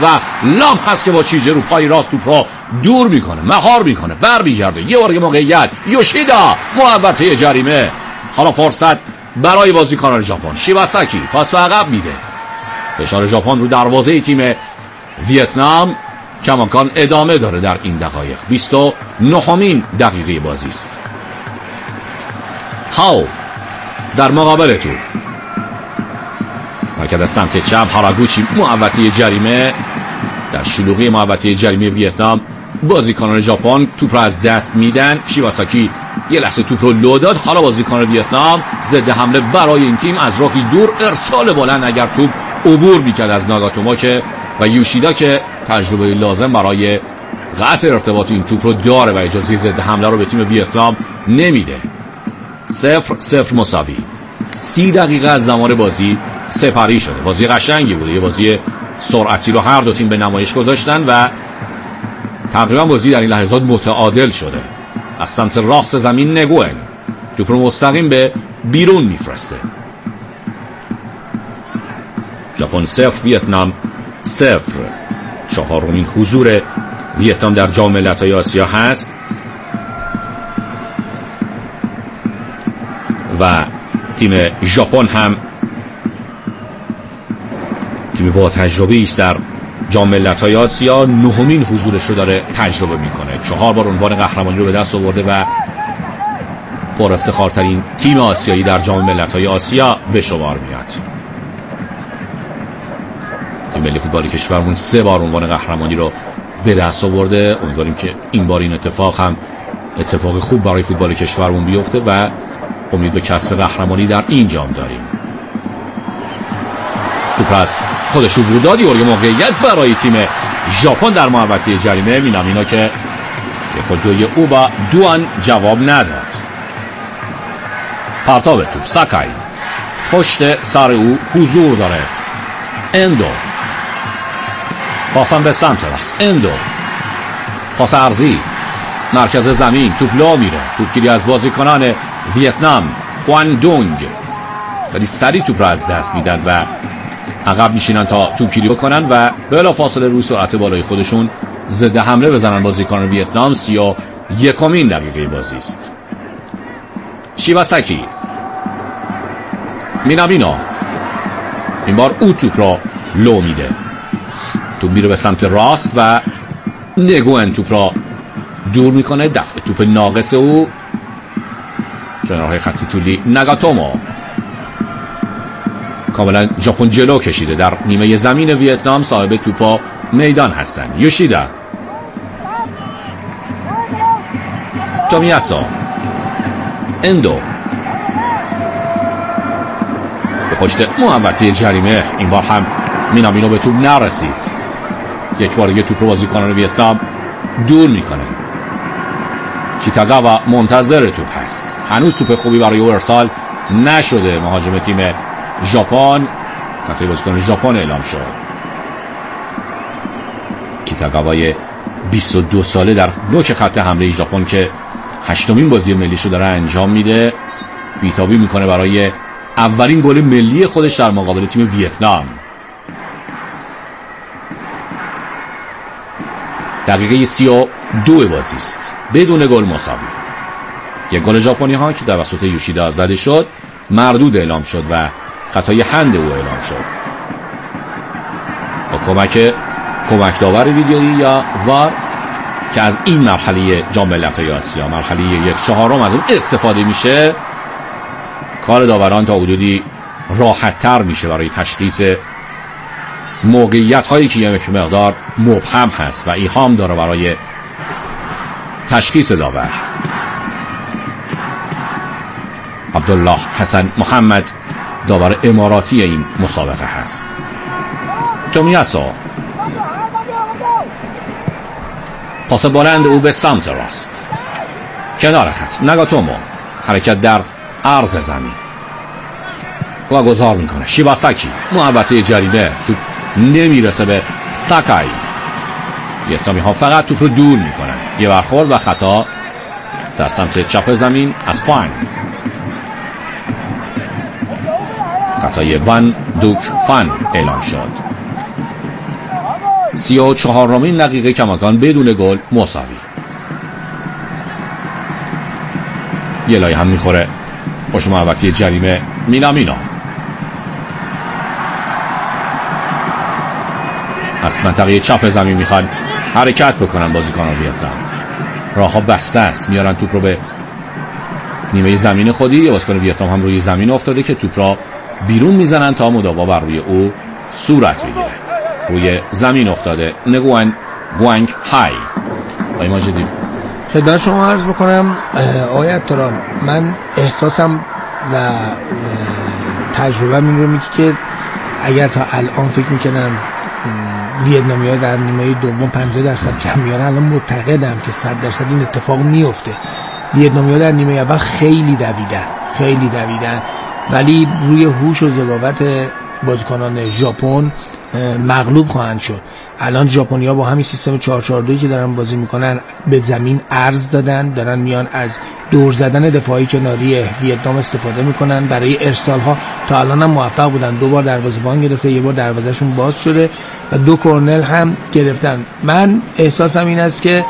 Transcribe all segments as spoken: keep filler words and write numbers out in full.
و لام هست که با شیجه رو پای راست توپ را دور میکنه، مهار میکنه، بر میگرده. یه بار موقعیت یوشیدا محوطه جریمه. حالا فرصت برای بازیکنان ژاپن. شیباساکی پاس به عقب میده. فشار ژاپن رو دروازه تیم ویتنام کماکان ادامه داره در این دقایق. بیست و نهمین دقیقه بازی است. هاو در مقابل تو حرکت از سمت چپ. هاراگوچی محوطه جریمه. در شلوغی محوطه جریمه ویتنام بازیکنان ژاپن توپ را از دست میدن. شیباساکی یه لحظه توپ رو لو داد. حالا بازیکنان ویتنام ضد حمله برای این تیم از راهی دور ارسال بلند اگر توپ عبور میکرد از ناگاتوما که و یوشیدا که تجربه لازم برای قطع ارتباط این توپ رو داره و اجازه ضد حمله رو به تیم ویتنام نمیده. صفر صفر مساوی. سی دقیقه از زمان بازی سپری شده. بازی قشنگی بوده. یه بازی سرعتی رو هر دو تیم به نمایش گذاشتن و تقریبا بازی در این لحظات متعادل شده. از سمت راست زمین نگوئن توپ رو مستقیم به بیرون میفرسته. ژاپن صفر ویتنام صفر. چهارمین حضور ویتنام در جام ملت‌های آسیا هست و تیم ژاپن هم تیم با تجربه است در جام ملت‌های آسیا. نهمین حضورش رو داره تجربه میکنه. چهار بار عنوان قهرمانی رو به دست آورده و پر افتخارترین تیم آسیایی در جام ملت‌های آسیا به شمار میاد. تیم ملی فوتبال کشورمون سه بار عنوان قهرمانی رو به دست آورده. امیدواریم که این بار این اتفاق هم اتفاق خوب برای فوتبال کشورمون بیفته و امید به کسب قهرمانی در این جام داریم. توپ از خودش رو بودادی و موقعیت برای تیم ژاپن در محوطه جریمه. مینامینا که یک و دوی او با دوان جواب نداد. پرتاب توپ ساکای پشت سر او حضور داره. اندو پاسم به سمت راست. اندو پاس عرضی مرکز زمین. توپ لا میره. توپگیری از بازیکنان ویتنام. خوان دونگ خیلی سریع توپ را از دست میدن و عقب میشینن تا توپگیری بکنن و بلافاصله روی سرعت بالای خودشون ضد حمله بزنن بازیکنان ویتنام. سی و یکمین دقیقه بازی است. شیباساکی مینامینا این بار او توپ را لو میده. توپ میره به سمت راست و نگوئن توپ را دور میکنه. دفع توپ ناقص او کنارهای خط طولی. ناگاتوما کاملا ژاپن جلو کشیده در نیمه زمین ویتنام. صاحب توپا میدان هستن. یوشیدا تومیاسا اندو به پشت محوطه جریمه. این بار هم مینامینو به توپ نرسید. یک بار دیگه توپ رو بازیکنان ویتنام دور میکنه. کیتاگاوا منتظر توپ هست. هنوز توپ خوبی برای او ارسال نشده. مهاجم تیم ژاپن تقریبا بازیکن ژاپن اعلام شد. کیتاگاوای بیست و دو ساله در نوک خط حمله ژاپن که هشتمین بازی ملیشو داره انجام میده. بیتابی میکنه برای اولین گل ملی خودش در مقابل تیم ویتنام. دقیقه سی و دو بازی است. بدون گل مساوی. یک گل ژاپنی ها که توسط یوشیدا زده شد مردود اعلام شد و خطای هند او اعلام شد. با کمک کمک داور ویدیویی یا وار که از این مرحله جام ملت‌های آسیا مرحله یک چهارم از اون استفاده میشه، کار داوران تا حدودی راحت تر میشه برای تشخیص موقعیت هایی که یک مقدار مبهم هست و ایهام داره برای تشخیص داور. عبدالله حسن محمد داور اماراتی این مسابقه هست. تومیاسا پاس بلند او به سمت راست کنار خط. ناگاتوما حرکت در عرض زمین و گذار میکنه. شیباساکی محوطه جریمه. توپ نمیرسه به ساکای. ویتنامی ها فقط توپ رو دور میکنن. یه برخورد و خطا در سمت چپ زمین از فان. خطای وان دوک فان اعلام شد. سی و چهارمین دقیقه کماکان بدون گل مساوی. یه لایه هم میخوره پشت محوطه جریمه مینامینا. از منطقه چپ زمین میخوان حرکت بکنن بازیکنان ویتنام. راهها بسته است، میارن توپ رو به نیمه زمین خودی. بازیکن ویتنام هم روی زمین افتاده که توپ را بیرون میزنن تا مداوا بر روی او صورت بگیره. روی زمین افتاده نگوان گوانگ های. آقای ماجدی خدمت شما عرض بکنم آقای عطاران، من احساسم و تجربه این رو میگه که اگر تا الان فکر میکنم ویتنامیا در نیمه دوم پنجاه درصد کم میارن، الان معتقدم که صد درصد این اتفاق میفته. ویتنامیا در نیمه اول خیلی دویدن خیلی دویدن ولی روی هوش و ذکاوت بازیکنان ژاپن مغلوب خواهند شد. الان ژاپنیا با همین سیستم چهار چهار دو که دارن بازی میکنن به زمین عرض دادن، دارن میان از دور زدن دفاعی کناری ویتنام استفاده میکنن برای ارسال ها. تا الان هم موفق بودن، دو بار دروازه‌بان گرفته، یه بار دروازه‌شون باز شده و دو کرنل هم گرفتن. من احساسم این است که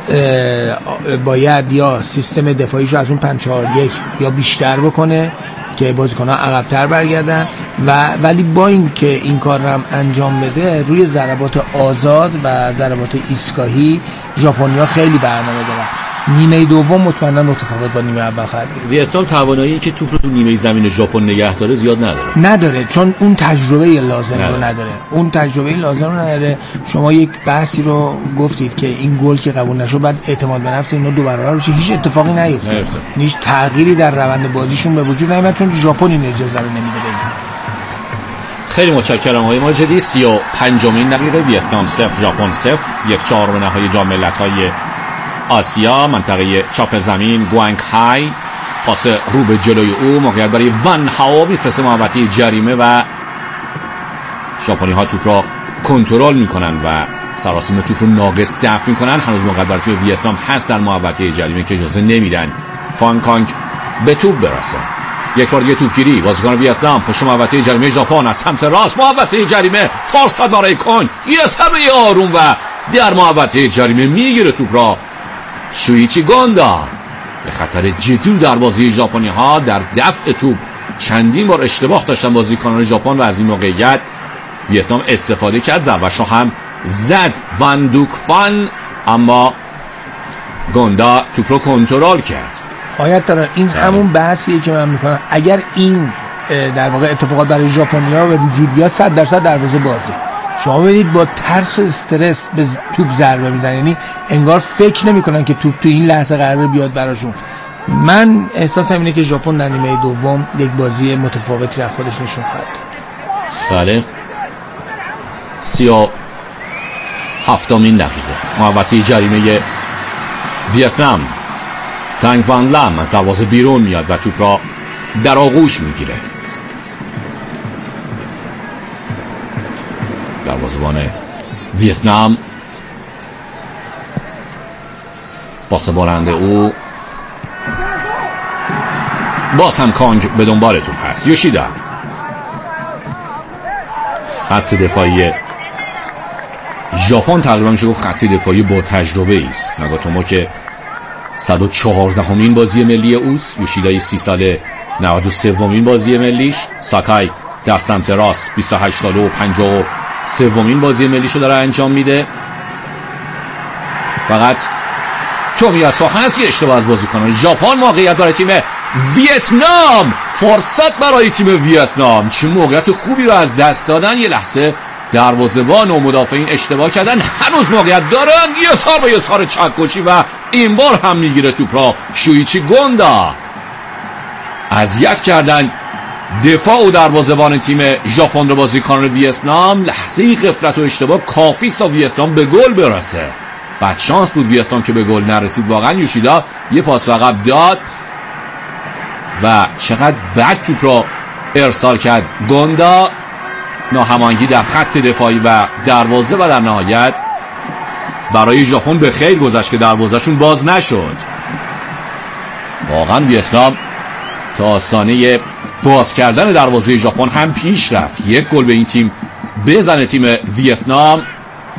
باید یا سیستم دفاعیشو از اون پنج چهار یک یا بیشتر بکنه که بازیکن‌ها عقب‌تر برگردن و ولی با این که این کار رو هم انجام بده، روی ضربات آزاد و ضربات ایستگاهی ژاپنیا خیلی برنامه دارن. نیمه دوم مطمئنا متفاوت با نیمه اول خواهد بود. ویتنام توانایی که توپ رو تو نیمه زمین ژاپن نگه داره زیاد نداره. نداره چون اون تجربه لازم نداره. رو نداره. اون تجربه لازم رو نداره. شما یک بحثی رو گفتید که این گل که قبول نشد بعد اعتماد به نفس اینا دو برابر بشه. هیچ اتفاقی نیفتاد. هیچ تغییری در روند بازیشون به وجود نیامد چون ژاپن این اجازه رو نمیده به اینها. خیلی متشکرم آقای ماجدی. سی و پنجمین دقیقه ویتنام صفر ژاپن صفر. یک چهارم نهایی جام ملت‌های آسیا، منطقه چاپ زمین گوانگ های. پاس رو به جلوی او، موقعیت برای ون هاو میفرسته محوطه جریمه و ژاپنی ها توپ را کنترل میکنن و سراسیمه توپ رو ناقص دفع میکنن. هنوز موقعیت برای تیم ویتنام هست در محوطه جریمه که اجازه نمیدن فان کانگ به توپ برسه. یک بار دیگه توپگیری بازیکن ویتنام پشت محوطه جریمه ژاپن از سمت راست، محوطه جریمه فرصت برای کن، یه سبه آروم و در محوطه جریمه میگیره توپ را شویچی گوندا. به خطر جدی دروازه ژاپنی ها در دفع توپ چندین بار اشتباه داشتن بازیکنان ژاپن و از این موقعیت ویتنام استفاده کرد. ضربه‌شو هم زد وان دوک فان، اما گوندا توپ رو کنترل کرد. آیت دارن این ده. همون بحثیه که من میکنم. اگر این در واقع اتفاقات برای ژاپنیا به وجود بیاد صد درصد دروازه بازه. شما ببینید با ترس و استرس به توپ ضربه میزنن، یعنی انگار فکر نمیکنن که توپ تو این لحظه قراره بیاد براشون. من احساسم اینه که ژاپن در نیمه دوم یک بازی متفاوتی را خودش نشون خواهد داد. بله. سی و هفتمین دقیقه محوطه جریمه ویتنام. تانگ وان لام از دروازه بیرون میاد و توپ را در آغوش میگیره. دروازه‌بان ویتنام پاس بلند او، باز هم کانگ به دنبال توپ هست. یوشیدا. خط دفاعی ژاپن تقریبا میشه گفت خط دفاعی با تجربه است. ناگاتومو که صد و چهاردهمین بازی ملی اوست، یوشیدای سی ساله نود و سومین بازی ملیش، ساکای در سمت راست بیست و هشت ساله و پنجاه و سومین بازی ملیشو داره انجام میده. فقط تومیاسو هست یه اشتباه از بازیکنان ژاپن. موقعیت برای تیم ویتنام، فرصت برای تیم ویتنام. چه موقعیت خوبی رو از دست دادن. یه لحظه دروازه‌بان و مدافعین اشتباه کردن. هنوز موقعیت دارن. یه سار به یه سار چکشی و این بار هم میگیره توپ را شویچی گوندا. اذیت کردن دفاع و دروازه‌بان تیم ژاپن رو بازیکنان ویتنام. لحظه غفلت و اشتباه کافی است تا ویتنام به گل برسه. بد شانس بود ویتنام که به گل نرسید. واقعا یوشیدا یه پاس عقب داد و چقدر بد توپ را ارسال کرد گوندا. ناهماهنگی در خط دفاعی و دروازه و در نهایت برای ژاپن به خیر گذشت که دروازه‌شون باز نشد. واقعا ویتنام تا آستانه باز کردن دروازه ژاپن هم پیش رفت. یک گل به این تیم بزنه تیم ویتنام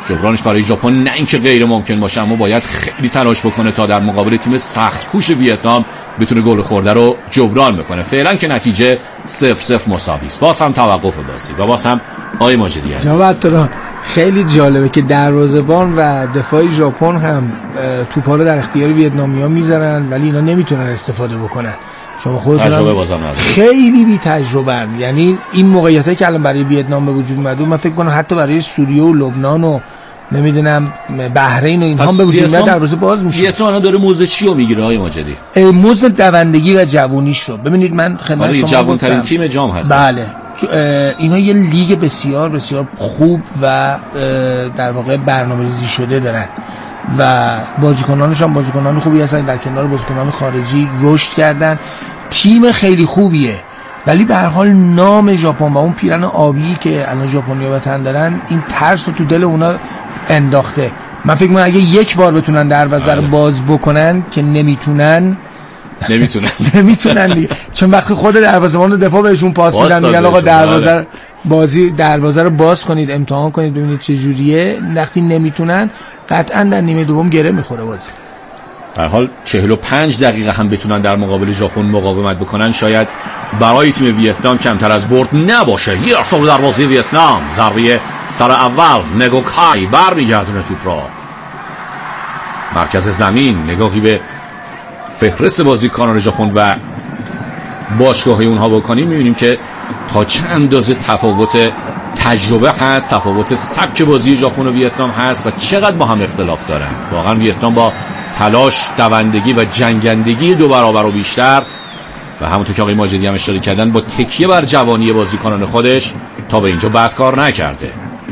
جبرانش برای ژاپن نه اینکه غیر ممکن باشه، اما باید خیلی تلاش بکنه تا در مقابل تیم سخت کوش ویتنام بتونه گل خورده رو جبران بکنه. فعلا که نتیجه صفر صفر مساوی است. باز هم توقف بازی و باز هم آقای ماجدی عزیز، جواد خیلی جالبه که دروازه‌بان و دفاع ژاپن هم توپا رو در اختیار ویتنامی‌ها میذارن ولی اینا نمیتونن استفاده بکنن. شما خودتون تجربه بازم نداره، خیلی بی تجربه. یعنی این موقعیتایی که الان برای ویتنام به وجود اومد، من فکر کنم حتی برای سوریه و لبنان و نمیدونم بحرین و اینها به وجود میاد دروازه باز میشه. ویتنام داره موزه چی رو میگیره آقای ماجدی؟ موزه دوندگی و جوونیش رو. ببینید من خدمت شما جوان ترین تیم جام هست. بله، اینا یه لیگ بسیار بسیار خوب و در واقع برنامه‌ریزی شده دارن و بازیکنانش هم بازیکنان خوبی هستن، در کنار بازیکنان خارجی رشد کردن. تیم خیلی خوبیه ولی به هر حال نام ژاپن و اون پیرن آبی که الان ژاپنی‌ها به تن دارن این ترس رو تو دل اونا انداخته. من فکر می‌کنم اگه یک بار بتونن دروازه رو باز بکنن که نمیتونن نمیتونن نمیتونن دیگه، چون وقتی خود دروازه‌بان رو دفاع بهشون پاس میدن میگن آقا دروازه بازی دروازه رو باز کنید، امتحان کنید ببینید چه جوریه. وقتی نمیتونن قطعا در نیمه دوم گره میخوره بازی. در حال چهل و پنج دقیقه هم بتونن در مقابل ژاپن مقاومت بکنن شاید برای تیم ویتنام کمتر از برد نباشه. یه ارسال دروازه ویتنام، ضربه سر اول نگوکای برمیگردونه توپ را مرکز زمین. نگاهی به فهرست بازیکنان ژاپن و باشگاه‌های اونها بکنیم می‌بینیم که تا چند اندازه تفاوت تجربه هست، تفاوت سبک بازی ژاپن و ویتنام هست و چقدر با هم اختلاف دارن. واقعا ویتنام با تلاش، دوندگی و جنگندگی دو برابر و بیشتر و همونطور که آقای ماجدی هم اشاره کردن با تکیه بر جوانی بازیکنان خودش تا به اینجا بد کار نکرده.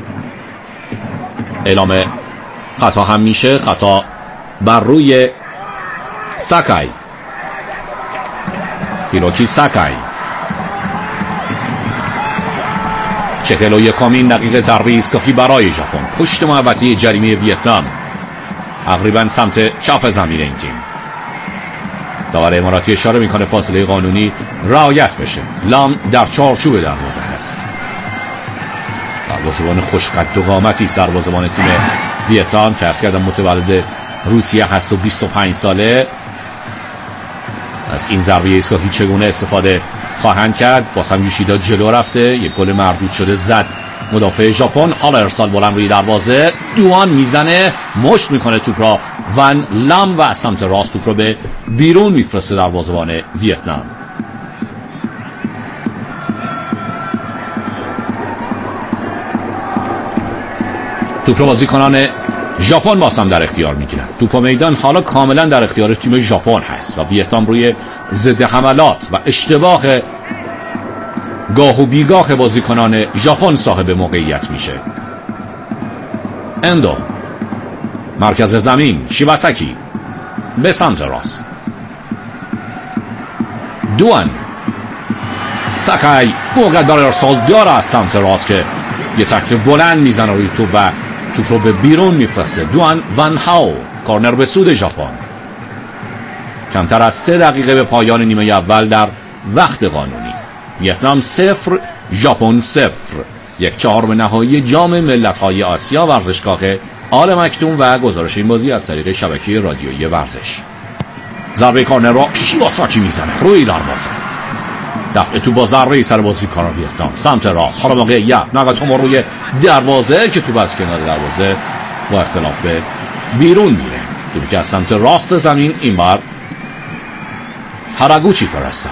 اعلام خطا هم میشه، خطا بر روی ساکای، هیروکی ساکای. چهل و یکمین دقیقه ضربه ایستگاهی برای ژاپن پشت محوطه جریمه ویتنام، تقریبا سمت چپ زمین این تیم. داور اماراتی اشاره میکنه فاصله قانونی رعایت بشه. لام در چارچوب دروازه هست. دروازه‌بان خوشقد و قامتی است دروازه‌بان تیم ویتنام که از کردم متولد روسیه هست و بیست و پنج ساله. از این ضربه ایستگاهی چگونه استفاده خواهند کرد؟ باز هم یوشیدا جلو رفته، یک گل مردود شده زد مدافع ژاپن. حالا ارسال بلند روی دروازه، دوان میزنه، مشت میکنه توپ را، ون لام و سمت راست توپ را به بیرون میفرسته دروازه‌بان ویتنام. توپ را بازیکنان ژاپن باز هم در اختیار میگیرن. توپ میدان حالا کاملا در اختیار تیم ژاپن هست و ویتنام روی ضد حملات و اشتباه گاه و بیگاه بازیکنان ژاپن صاحب موقعیت میشه. اندو مرکز زمین، شیواساکی به سمت راست، دوان ساکای موقع برای ارسال داره از سمت راست که یه تکل بلند میزنه روی توپ و توپ رو به بیرون میفرسته. دوان وان هاو، کورنر به سود ژاپن. کمتر از سه دقیقه به پایان نیمه اول در وقت قانونی. ویتنام صفر، ژاپن صفر. یک چهارم نهایی جام ملت‌های آسیا، ورزشگاه آل مکتوم و گزارش این بازی از طریق شبکه رادیویی ورزش. ضربه کورنر را شیواساکی میزنه روی دروازه. دفع تو با ضربه سر بازیکن ویتنام سمت راست. حالا موقعیت ناگاتومو روی دروازه که تو از کنار دروازه با اختلاف به بیرون میره. توپی که از سمت راست زمین این بار هاراگوچی فرستاد.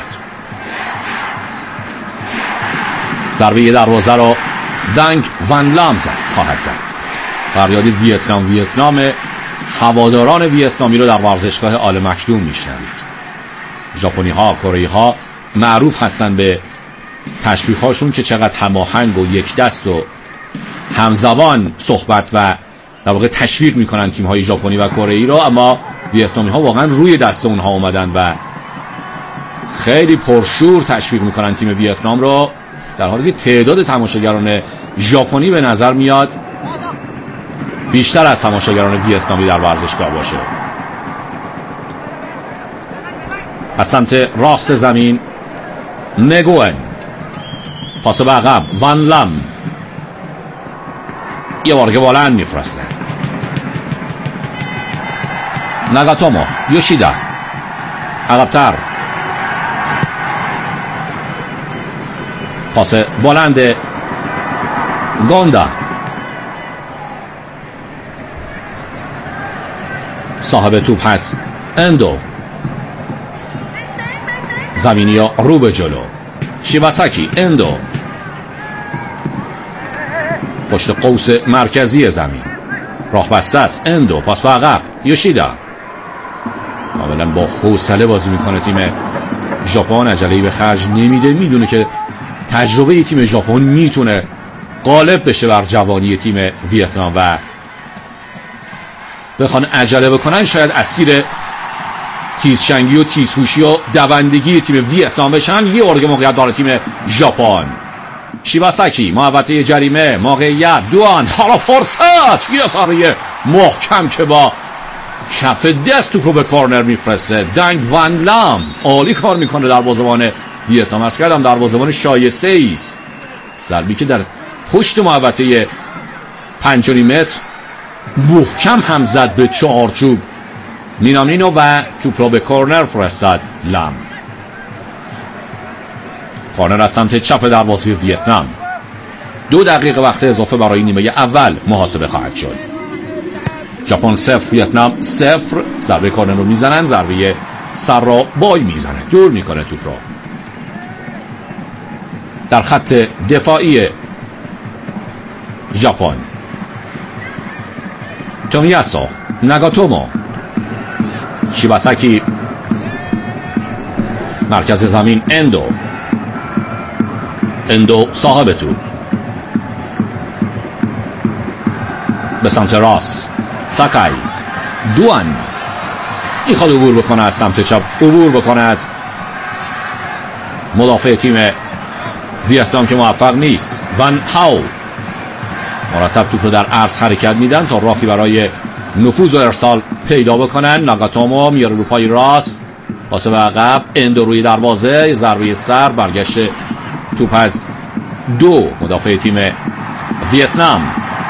ضربه دروازه رو دنگ ون لام زد، خواهد زد. فریاد ویتنام ویتنام هواداران ویتنامی رو در ورزشگاه آل مکتوم میشنوید. ژاپنی ها، کره ها معروف هستن به تشویق هاشون که چقدر هماهنگ و یک دست و همزبان صحبت و در واقع تشویق میکنن تیم های ژاپنی و کره ای رو، اما ویتنامی ها واقعا روی دست اونها اومدن و خیلی پرشور تشویق میکنن تیم ویتنام رو، در حالی که تعداد تماشاگران ژاپنی به نظر میاد بیشتر از تماشاگران ویتنامی در ورزشگاه باشه. از سمت راست زمین نگوئن، پاس به عقب، وان لام یه وارگه بلند میفرسته. ناگاتومو، یوشیدا عقب‌تر، پاس بلند گوندا، صاحب توپ هست اندو، زمینی ها رو به جلو، شیباساکی، اندو پشت قوس مرکزی زمین، راه بسته است، اندو پاس به عقب، یوشیدا کاملا با حوصله بازی میکنه. تیم ژاپن عجله‌ای به خرج نمیده، میدونه که تجربه تیم ژاپن میتونه غالب بشه بر جوانی تیم ویتنام و بخوان عجله بکنن شاید اسیر تیزشنگی و تیزهوشی و دوندگی تیم ویتنام بشن. یه ارگه موقعیت داره تیم ژاپن. شیباساکی محوطه جریمه، موقعیت دوان، حالا فرصت، یه ساره محکم که با کف دست توپ رو به کورنر میفرسته. دنگ وان لام عالی کار میکنه دروازه‌بان ویتنام. از کردم دروازه‌بان شایسته است. ضربی که در پشت محوطه پنج و نیم متر محکم هم زد به چهارچوب. مینامینو و توپ رو به کورنر فرستاد لام. کورنر از سمت چپ دروازه ویتنام. دو دقیقه وقت اضافه برای نیمه اول محاسبه خواهد شد. ژاپن صفر، ویتنام صفر. ضربه کورنر رو میزنن، ضربه سر را بای میزنه، دور میکنه توپ رو. در خط دفاعی ژاپن تومیاسو، ناگاتومو، شیباساکی مرکز زمین، اندو اندو صاحب توپ به سمت راست، ساکای، دوان میخواد عبور بکنه از سمت چپ، عبور بکنه از مدافع تیم ویتنام که موفق نیست. وان هاو مرتب توپ رو در عرض حرکت میدن تا راهی برای نفوذ و ارسال پیدا بکنن. ناگاتومو میاره رو پای راست، پاس به عقب، اندو روی دروازه، ضربه سر، برگشت توپ از دو مدافع تیم ویتنام.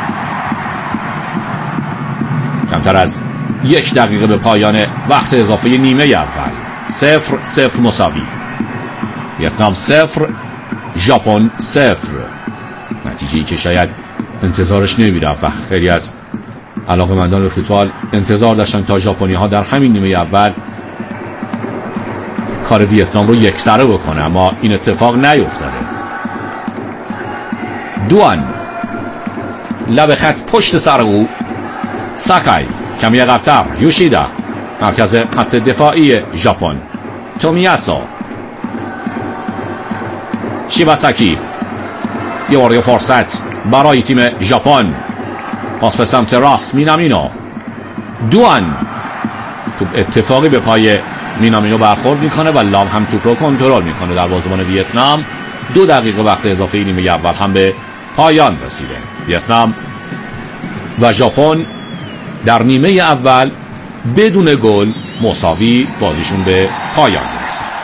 کمتر از یک دقیقه به پایان وقت اضافه نیمه اول. صفر صفر مساوی. ویتنام صفر، ژاپن صفر. نتیجه‌ای که شاید انتظارش نمیرفت و خیلی از علاقه‌مندان به فوتبال انتظار داشتن تا ژاپنی‌ها در همین نیمه اول کار ویتنام رو یکسره بکنه، اما این اتفاق نیفتاده. دوان لب خط پشت سر او، ساکای کمی عقب‌تر، یوشیدا مرکز خط دفاعی ژاپن، تومیاسو، شیباساکی یه وارد فرصت برای تیم ژاپن، پاس به سمت راست، مینامینو، دوان توپ اتفاقی به پای مینامینو برخورد میکنه و لام هم توپ رو کنترل میکنه. دروازه‌بان ویتنام. دو دقیقه وقت اضافه نیمه اول هم به پایان رسیده. ویتنام و ژاپن در نیمه اول بدون گل مساوی بازیشون به پایان رسید.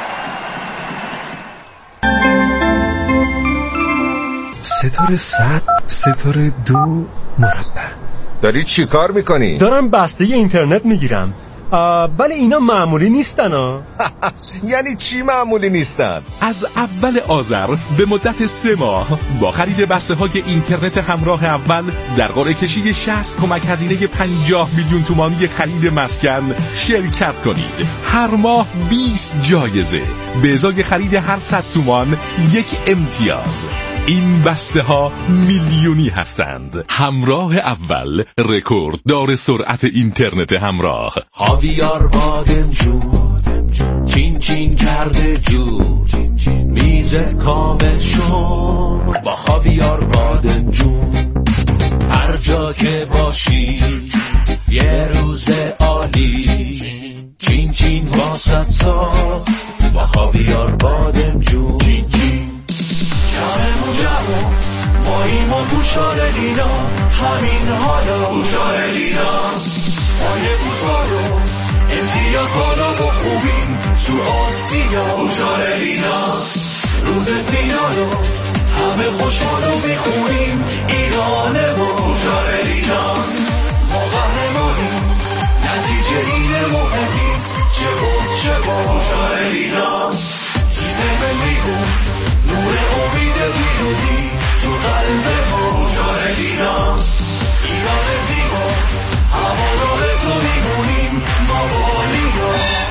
ستاره صد، ستاره دو، مربع. داری چی کار میکنی؟ دارم بسته اینترنت میگیرم. ولی اینا معمولی نیستن ها. یعنی چی معمولی نیستن؟ از اول آذر به مدت سه ماه با خرید بسته های اینترنت همراه اول در قرعه کشی شصت کمک هزینه پنجاه میلیون تومانی خرید مسکن شرکت کنید. هر ماه بیست جایزه به ازای خرید هر صد تومان یک امتیاز. این بسته ها میلیونی هستند. همراه اول، رکورد دار سرعت اینترنت همراه. خاویار بادمجون چین چین کرده جون، میزت کامل شد با خاویار بادمجون. هر جا که باشی یه روز عالی، چین چین واسط ساخت با خاویار بادمجون. چین چین جمعمون جمعون ماییم و گوشار لینا، همین حالا گوشار لینا. مایه فوتبالو امتیاز بالا و خوبیم تو آسیا، گوشار لینا. روز فینالو همه خوشحال و میخونیم ایران ما هوشار ایران ما قهرمانیم نتیجه اینه مهم نیست چه بود چه با هوشار ایران تیم ملیمون نور امید پیروزی تو قلب ما هوشار ایران ایران زیبا هوادار تو میمونیم ما بالینا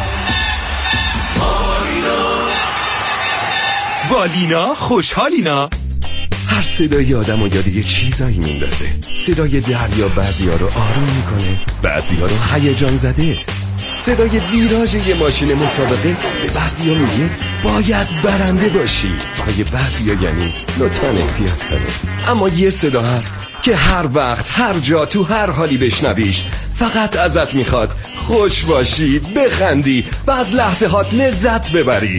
بالینا بالینا خوشحالینا. هر صدای آدم و یاد یه چیزایی میندازه. صدای دریا بعضی ها رو آروم میکنه، بعضی ها رو هیجان زده. صدای ویراژ یه ماشین مسابقه به بعضی ها میگه باید برنده باشی، برای بعضی ها یعنی لطفاً احتیاط کنه. اما یه صدا هست که هر وقت هر جا تو هر حالی بشنویش فقط ازت میخواد خوش باشی، بخندی و از لحظه هات لذت ببری.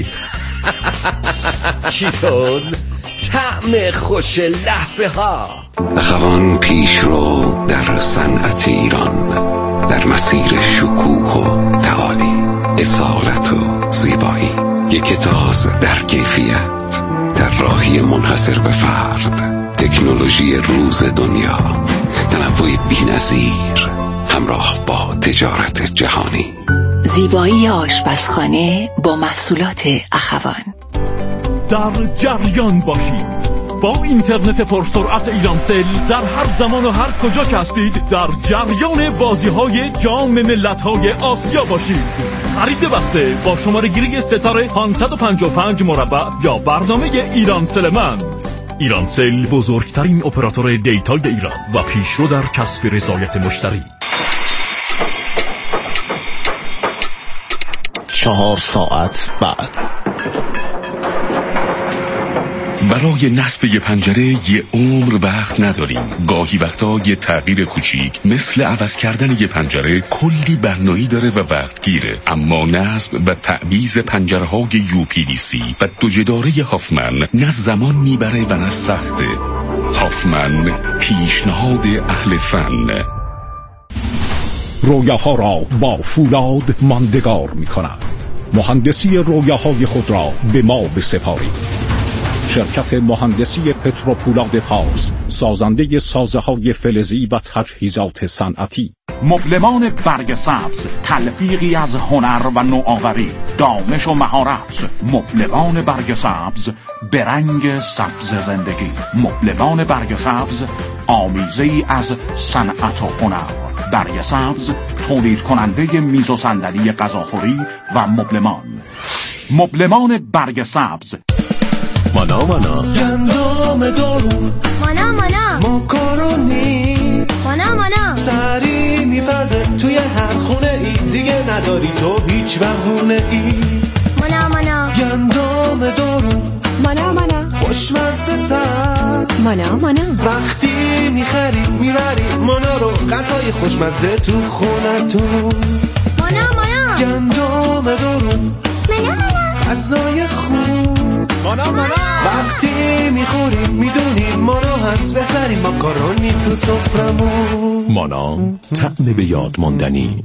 چیتوز، طعم خوش لحظه ها. اخوان پیش رو در صنعت ایران، در مسیر شکوه و تعالی، اصالت و زیبایی، یک تاز در کیفیت، در راهی منحصر به فرد، تکنولوژی روز دنیا، تنوع بی‌نظیر همراه با تجارت جهانی. زیبایی آشپزخانه با محصولات اخوان. در جریان باشید با اینترنت پرسرعت ایرانسل. در هر زمان و هر کجا که هستید در جریان بازی‌های جام ملت‌های آسیا باشید. خرید بسته با شماره گیری ستاره پانصد و پنجاه و پنج مربع یا برنامه ایرانسل من. ایرانسل بزرگترین اپراتور دیتای ایران و پیشرو در کسب رضایت مشتری. چهار ساعت بعد. برای نصب یه پنجره یه عمر وقت نداریم. گاهی وقتا یه تغییر کوچیک مثل عوض کردن یه پنجره کلی بهانه‌ای داره و وقت گیره. اما نصب و تعویض پنجره های یو پی وی سی و دو جداره هافمن نه زمان میبره و نه سخته. هافمن، پیشنهاد اهل فن. رویاها را با فولاد ماندگار می کند. مهندسی رویاهای خود را به ما بسپارید. شرکت مهندسی پتروپولاد پارس، سازنده سازه های فلزی و تجهیزات صنعتی. مبلمان برگ سبز، تلفیقی از هنر و نوآوری، دانش و مهارت. مبلمان برگ سبز، برنگ سبز زندگی. مبلمان برگ سبز، آمیزه‌ای از صنعت و هنر. برگ سبز، تولید کننده میز و صندلی غذاخوری و مبلمان. مبلمان برگ سبز. مانا مانا گندم دارو، مانا مانا ماکارونی، مانا مانا سری میپزه توی هر خونه ای، دیگه نداری تو هیچ بهونه ای. مانا مانا گندم دارو، مانا مانا خوشمزه تر، مانا مانا وقتی میخری میبری مانا رو، غذای خوشمزه تو خونتون. مانا مانا گندم دارو، مانا مانا غذای خوب. مانا مانا وقتی میخوریم میدونیم مانا هست بهترین ماکارونی تو سفرمون. مانا، طعم به یاد ماندنی.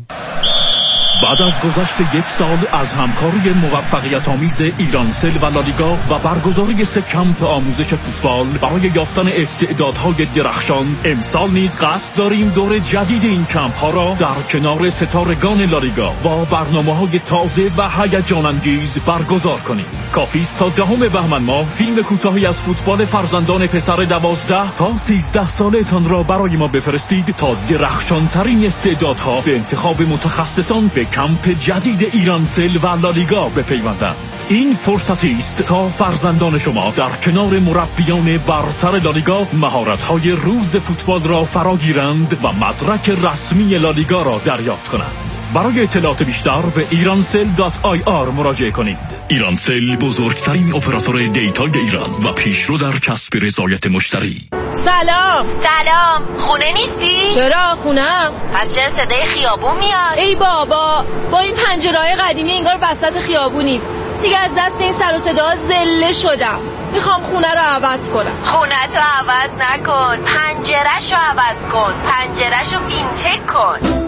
بعد از گذشت یک سال از همکاری موفقیت آمیز ایرانسل و لالیگا و برگزاری سه کمپ آموزش فوتبال برای یافتن استعدادهای درخشان، امسال نیز قصد داریم دور جدید این کمپ ها را در کنار ستارگان لالیگا با برنامه‌های تازه و هیجان انگیز برگزار کنیم. کافی است تا دهم بهمن ماه فیلم کوتاهی از فوتبال فرزندان پسر دوازده تا سیزده سالتان را برای ما بفرستید تا درخشانترین استعدادها به انتخاب متخصصان به کمپ جدید ایرانسل و لالیگا بپیوندند. این فرصتی است تا فرزندان شما در کنار مربیان برتر لالیگا مهارت‌های روز فوتبال را فراگیرند و مدرک رسمی لالیگا را دریافت کنند. برای اطلاعات بیشتر به ایرانسل دات آی آر مراجعه کنید. ایرانسل بزرگترین اپراتور دیتای ایران و پیشرو در کسب رضایت مشتری. سلام. سلام. خونه نیستی؟ چرا خونم؟ پس چرا صدای خیابون میاد؟ ای بابا، با این پنجره‌های قدیمی انگار وسط خیابونیم. دیگه از دست این سر و صدا زله شدم. میخوام خونه رو عوض کنم. خونه تو عوض نکن، پنجره‌شو عوض کن. پنجره‌شو وینتک کن.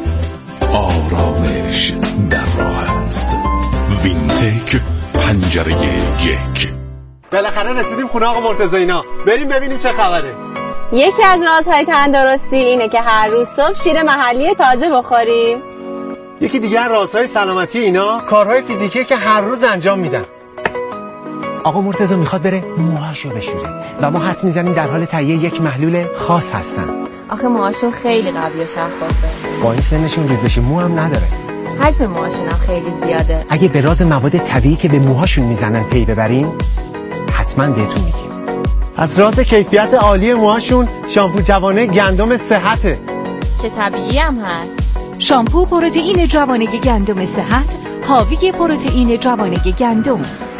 آرامش در راه است. وینتک پنجره یک. بالاخره رسیدیم خونه آقا مرتضی اینا. بریم ببینیم چه خبره. یکی از رازهای تندرستی اینه که هر روز صبح شیر محلی تازه بخوریم. یکی دیگر رازهای سلامتی اینا کارهای فیزیکی که هر روز انجام میدن. آقا مرتضی میخواد بره موهاشو بشوره و ما حدس میزنیم در حال تهیه یک محلول خاص هستن. آخه موهاشون خیلی قوی و شفافه. با این سنشون ریزش مو هم نداره. حجم موهاشون هم خیلی زیاده. اگه به راز مواد طبیعی که به موهاشون میزنن پی ببریم حتما بهتون میگیم. از راز کیفیت عالی موهاشون شامپو جوانه گندم صحته که طبیعی هم هست. شامپو پروتئین جوانه گندم صحت حاوی پروتئین جوانه گندم.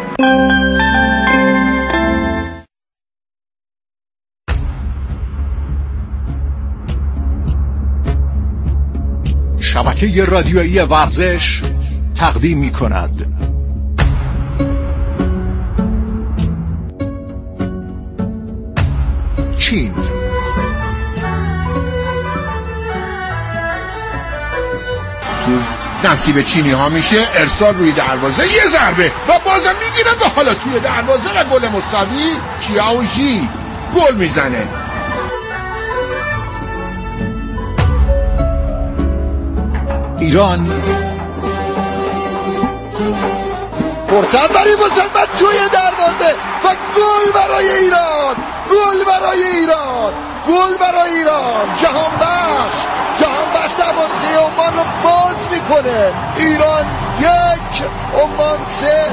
شبکه رادیویی ورزش تقدیم می کند چین. تو نصیب چینی ها میشه ارسال روی دروازه یه ضربه و بازم میگیرن و حالا توی دروازه و گل مساوی چیاوشی گل میزنه. ایران فرصت برای مسلمت توی دروازه و گل برای ایران، گل برای ایران، گل برای ایران. جهان بخش جهان بخش دروازه عمان رو باز میکنه. ایران یک، عمان سه.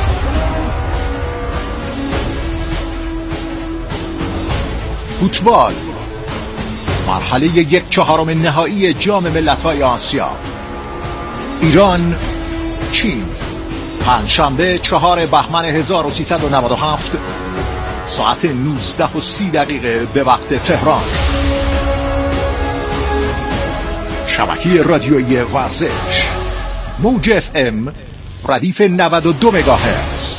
فوتبال مرحله یک چهارم نهایی جام ملت‌های آسیا. ایران چین پنجشنبه چهار بهمن هزار و سیصد و نود و هفت ساعت نوزده و سی دقیقه به وقت تهران. شبکه رادیویی ورزش موج اف ام ردیف نود و دو مگاهرتز.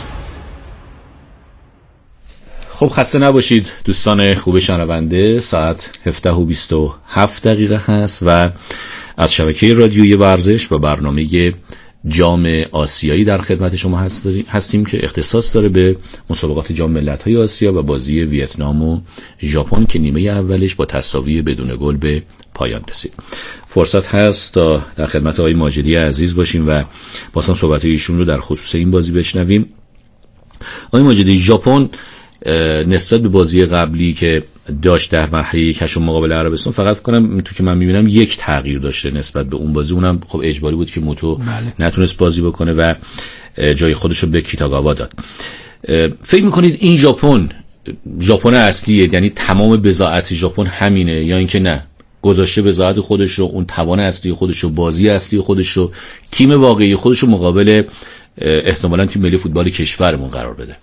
خب خسته نباشید دوستان خوب شنونده. ساعت هفده و بیست و هفت دقیقه هست و از شبکه رادیویی ورزش و برنامه جام آسیایی در خدمت شما هستیم که اختصاص داره به مسابقات جام ملت‌های آسیا و بازی ویتنام و ژاپن که نیمه اولش با تساوی بدون گل به پایان رسید. فرصت هست تا در خدمت آقای ماجدی عزیز باشیم و بازم صحبت ایشون رو در خصوص این بازی بشنویم. آقای ماجدی، ژاپن نسبت به بازی قبلی که داشت در مرحله کش مقابل عربستان فقط فکر کنم تو که من میبینم یک تغییر داشته نسبت به اون بازی، اونم خب اجباری بود که موتو بله. نتونست بازی بکنه و جای خودش رو به کیتاگاوا داد. فکر میکنید این ژاپن ژاپن اصلیه، یعنی تمام بضاعت ژاپن همینه، یا اینکه نه گذاشته بضاعت خودش رو، اون توان اصلی خودش رو، بازی اصلی خودش رو، تیم واقعی خودش رو مقابل احتمالاً تیم ملی فوتبال کشورمون قرار بده؟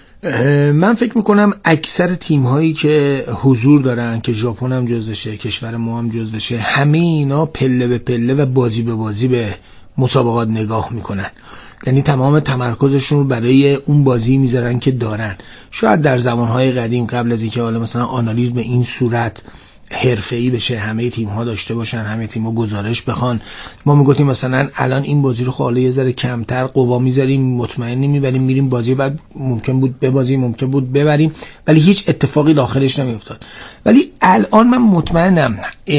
من فکر میکنم اکثر تیم هایی که حضور دارن که ژاپن هم جزوشه، کشور ما هم جزوشه، همه اینا پله به پله و بازی به بازی به مسابقات نگاه میکنن، یعنی تمام تمرکزشون رو برای اون بازی میذارن که دارن. شاید در زمانهای قدیم قبل از اینکه حالا مثلا آنالیز به این صورت حرفه‌ای بشه، همه تیم‌ها داشته باشن، همه تیم‌ها گزارش بخوان، ما میگفتیم مثلا الان این بازی رو خاله یه ذره کمتر قوا میذاریم، مطمئنی میبریم میریم بازی بعد ممکن بود ببازیم، ممکن بود ببریم، ولی هیچ اتفاقی داخلش نمیافتاد. ولی الان من مطمئنم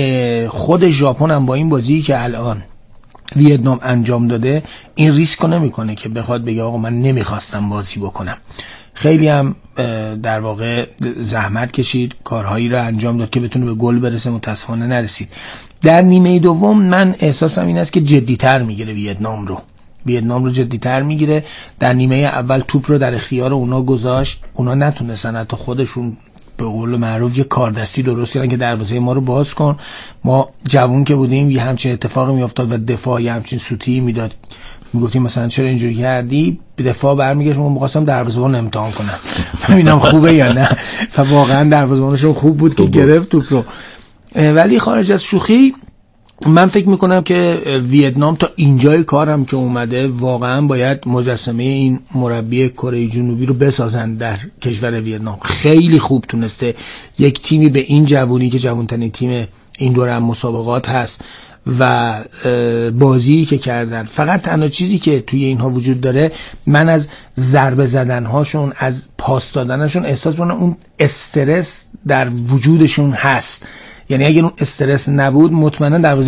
خود ژاپن هم با این بازی که الان ویتنام انجام داده این ریسک رو نمیکنه که بخواد بگه آقا من نمیخواستم بازی بکنم. خیلی هم در واقع زحمت کشید، کارهایی رو انجام داد که بتونه به گل برسه، متاسفانه نرسید. در نیمه دوم من احساسم این است که جدی‌تر میگیره ویتنام رو ویتنام رو جدی‌تر میگیره. در نیمه اول توپ رو در اختیار اونا گذاشت، اونا نتونستن حتی خودشون به قول معروف یه کاردستی درست کردن که دروازه ما رو باز کن. ما جوون که بودیم یه همچین اتفاقی میافتاد و دفاع یه همچین سوتی میداد، میگفتیم مثلا چرا اینجوری کردی، به دفاع برمیگشت، من می‌خواستم دروازه‌بان امتحان کنم ببینم خوبه یا نه، و واقعا دروازه‌بانشون خوب بود که گرفت توپ رو. ولی خارج از شوخی من فکر میکنم که ویتنام تا اینجای کارم که اومده واقعا باید مجسمه این مربی کره جنوبی رو بسازن در کشور ویتنام. خیلی خوب تونسته یک تیمی به این جوونی که جوانترین تیم این دوره مسابقات هست و بازی که کردن. فقط تنها چیزی که توی اینها وجود داره، من از ضربه زدنهاشون، از پاس دادنشون احساس می‌کنم اون استرس در وجودشون هست. یعنی اگه اون استرس نبود مطمئنا دروازه